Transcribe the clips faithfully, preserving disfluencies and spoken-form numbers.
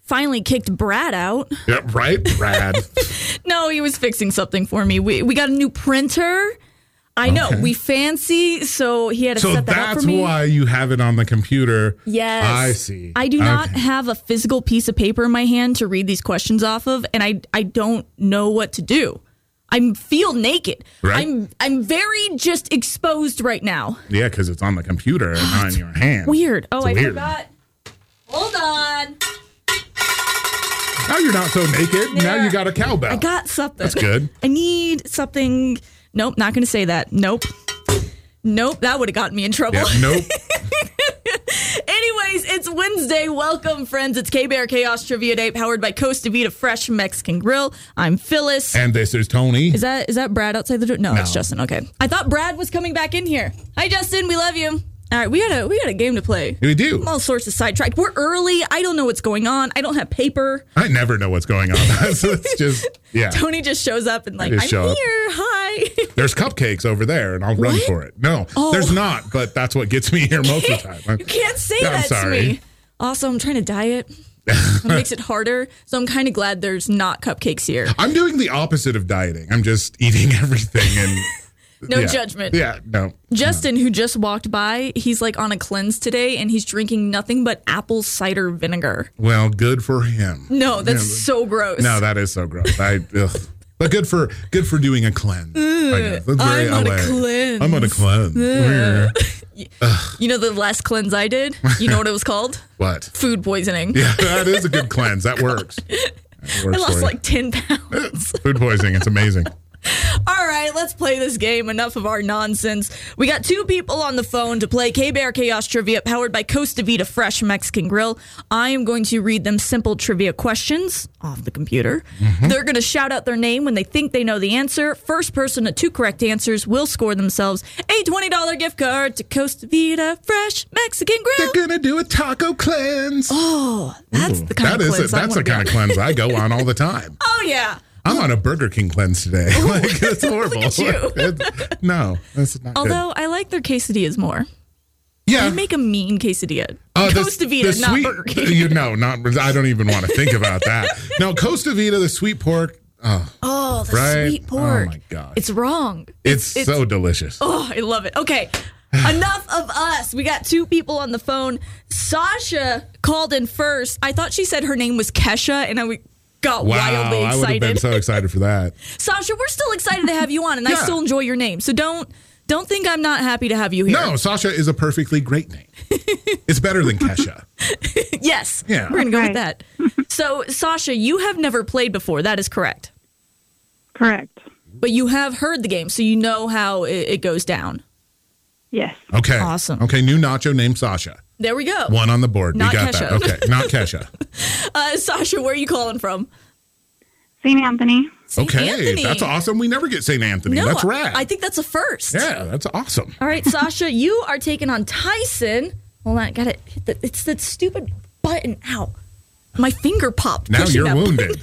finally kicked Brad out. Yeah, right, Brad. No, he was fixing something for me. We we got a new printer. I know, Okay. we fancy, so he had to So set that up that's for me. why you have it on the computer. Yes. I see. I do not Okay. have a physical piece of paper in my hand to read these questions off of, and I I don't know what to do. I feel naked. Right. I'm I'm very just exposed right now. Yeah, because it's on the computer and not in your hand. Weird. Oh, It's I weird. forgot. Hold on. Now you're not so naked. Now There. you got a cowbell. I got something. That's good. I need something. Nope, not going to say that. Nope. Nope, that would have gotten me in trouble. Yeah, nope. Anyways, it's Wednesday. Welcome, friends. It's K-Bear Chaos Trivia Day, powered by Costa Vida Fresh Mexican Grill. I'm Phyllis. And this is Tony. Is that is that Brad outside the door? No, No. it's Justin. Okay. I thought Brad was coming back in here. Hi, Justin. We love you. All right, we got a we got a game to play. We do. All sorts of sidetracked. We're early. I don't know what's going on. I don't have paper. I never know what's going on. So it's just, yeah. Tony just shows up and like, just I'm show here. up. Hi. There's cupcakes over there, and I'll run What? for it. No, Oh. there's not, but that's what gets me here most of the time. You can't say Yeah, I'm that sorry. to me. Also, I'm trying to diet. It makes it harder. So I'm kind of glad there's not cupcakes here. I'm doing the opposite of dieting. I'm just eating everything and No yeah. judgment. Yeah, no. Justin, who just walked by, he's like on a cleanse today and he's drinking nothing but apple cider vinegar. Well, good for him. No, that's Yeah, so gross. No, that is so gross. I ugh. But good for good for doing a cleanse. I guess. That's very I'm on a L A. cleanse. I'm on a cleanse. You know the last cleanse I did? You know what it was called? What? Food poisoning. Yeah, that is a good cleanse. That works. That works I lost for you. like ten pounds. Food poisoning. It's amazing. All right, let's play this game. Enough of our nonsense. We got two people on the phone to play K-Bear Chaos Trivia, powered by Costa Vida Fresh Mexican Grill. I am going to read them simple trivia questions off the computer. Mm-hmm. They're going to shout out their name when they think they know the answer. First person to two correct answers will score themselves a twenty dollars gift card to Costa Vida Fresh Mexican Grill. They're gonna do a taco cleanse. Oh, that's the kind that of is cleanse it. I That's wanna the be kind on. of cleanse I go on all the time. Oh, yeah. I'm on a Burger King cleanse today. Like, it's horrible. at you. It- no, that's not Although I like their quesadillas more. good. Yeah. They make a mean quesadilla. Uh, the- Costa Vida, the not sweet- Burger King. You know, not. I don't even want to think about that. No, Costa Vida, the sweet pork. Oh, Oh, the right? sweet pork. Oh my gosh, It's wrong. it's, so delicious. Oh, I love it. Okay. Enough of us. We got two people on the phone. Sasha called in first. I thought she said her name was Kesha, and I got Wow, wildly I would have excited. been so excited for that. Sasha, we're still excited to have you on, and I Yeah. still enjoy your name. So don't don't think I'm not happy to have you here. No, Sasha is a perfectly great name. It's better than Kesha. Yes. Yeah. We're gonna go with Right. that. So, Sasha, you have never played before. That is correct. Correct. But you have heard the game, so you know how it, it goes down. Yes. Okay. Awesome. Okay, new nacho named Sasha. There we go. One on the board. Not we got Kesha. that. Okay, not Kesha. Uh, Sasha, where are you calling from? Saint Anthony. Saint Okay, Anthony. that's awesome. We never get Saint Anthony. No, that's rad. I think that's a first. yeah, that's awesome. All right, Sasha, you are taking on Tyson. Hold on, got it. It's that stupid button. Ow. My finger popped. Now pushing you're that- wounded.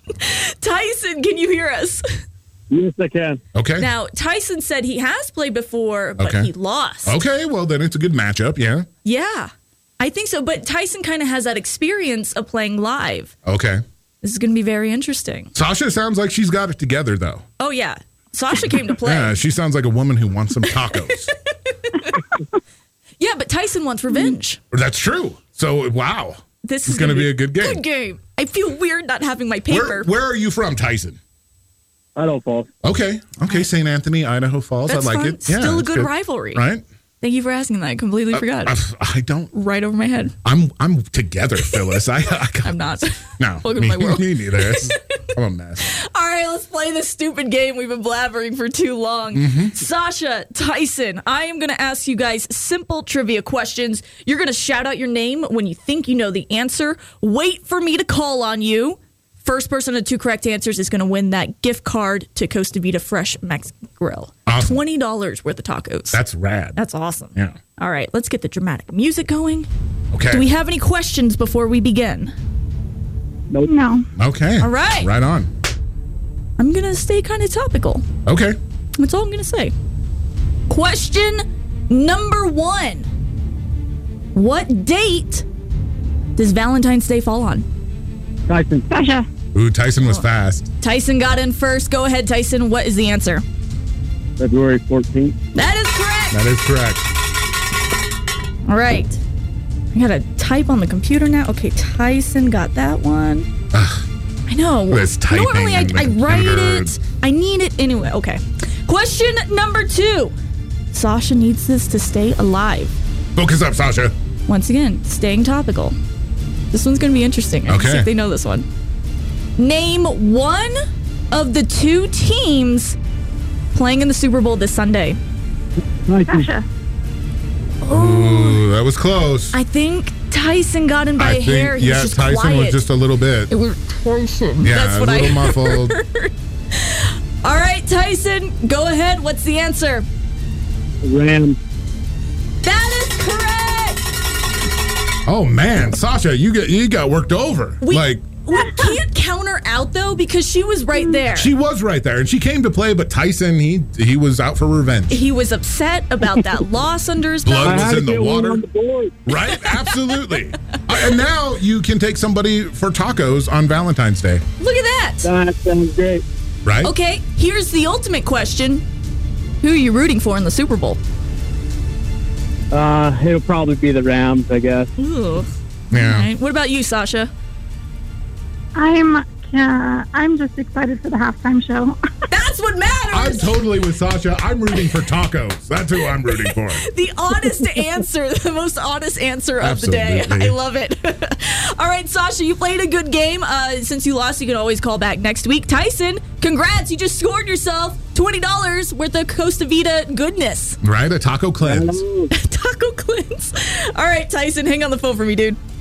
Tyson, can you hear us? Yes, I can. Okay. Now, Tyson said he has played before, but Okay. he lost. Okay, well then it's a good matchup. Yeah. Yeah, I think so. But Tyson kind of has that experience of playing live. Okay. This is going to be very interesting. Sasha sounds like she's got it together though. Oh, yeah. Sasha came to play. Yeah, she sounds like a woman who wants some tacos. Yeah, but Tyson wants revenge. That's true. So wow, This It's is gonna gonna be a good game. Good game. I feel weird not having my paper. where where are you from, Tyson? Idaho Falls. Okay. Okay, Saint Anthony, Idaho Falls. That's I like fun. it. Yeah, Still a it's good rivalry. right? Thank you for asking that. I completely forgot. I, I don't. right over my head. I'm I'm together, Phyllis. I, I I'm not. no. Welcome me, to my world. me neither. It's- I'm a mess. All right, let's play this stupid game we've been blabbering for too long. Mm-hmm. Sasha, Tyson, I am going to ask you guys simple trivia questions. You're going to shout out your name when you think you know the answer. Wait for me to call on you. First person to two correct answers is going to win that gift card to Costa Vida Fresh Mexican Grill. Awesome. twenty dollars worth of tacos. That's rad. That's awesome. Yeah. All right, let's get the dramatic music going. Okay. Do we have any questions before we begin? No. Okay. All right. Right on. I'm going to stay kind of topical. Okay. That's all I'm going to say. Question number one. What date does Valentine's Day fall on? Tyson. Sasha. Ooh, Tyson was fast. Tyson got in first. Go ahead, Tyson. What is the answer? February fourteenth. That is correct. That is correct. All right. I gotta type on the computer now. Okay, Tyson got that one. Ugh, I know. This typing Normally I, in the I write computer. it. I need it anyway. Okay. Question number two. Sasha needs this to stay alive. focus up, Sasha. Once again, staying topical. This one's gonna be interesting. I Okay. see if they know this one. Name one of the two teams playing in the Super Bowl this Sunday. Tyson. Sasha. Ooh, that was close. I think Tyson got in by I a think, hair. He yeah, was just Tyson quiet. was just a little bit. It was Tyson. Yeah, That's a what little I muffled. All right, Tyson, go ahead. What's the answer? Rams. That is correct. Oh man, Sasha, you get you got worked over. We, like we can't count her out though because she was right there. she was right there, and she came to play. But Tyson, he he was out for revenge. He was upset about that loss under his Blood belt. was I had in to the get one water. on the board. Right? Absolutely. Uh, and now you can take somebody for tacos on Valentine's Day. Look at that. That sounds great. Right? Okay, here's the ultimate question. Who are you rooting for in the Super Bowl? Uh, it'll probably be the Rams, I guess. Ooh. Yeah. All right. What about you, Sasha? I'm. Uh, I'm just excited for the halftime show. That's what matters. I'm totally with Sasha. I'm rooting for tacos. That's who I'm rooting for. The honest answer, the most honest answer of the day. Absolutely. I love it. All right, Sasha, you played a good game. Uh, since you lost, you can always call back next week. Tyson, congrats. You just scored yourself twenty dollars worth of Costa Vida goodness. Right? A taco cleanse. Taco cleanse. All right, Tyson, hang on the phone for me, dude.